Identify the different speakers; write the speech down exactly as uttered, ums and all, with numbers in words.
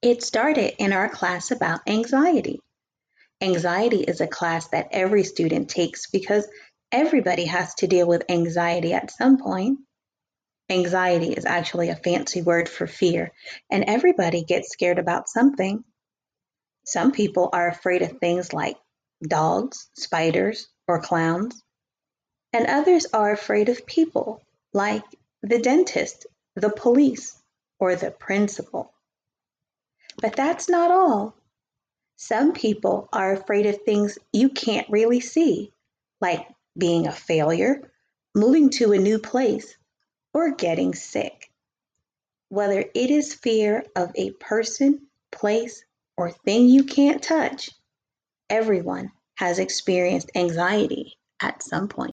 Speaker 1: It started in our class about anxiety. Anxiety is a class that every student takes because everybody has to deal with anxiety at some point. Anxiety is actually a fancy word for fear, and everybody gets scared about something. Some people are afraid of things like dogs, spiders, or clowns, and others are afraid of people, like the dentist, the police, or the principal. But that's not all. Some people are afraid of things you can't really see, like being a failure, moving to a new place, or getting sick. Whether it is fear of a person, place, or thing you can't touch, everyone has experienced anxiety at some point.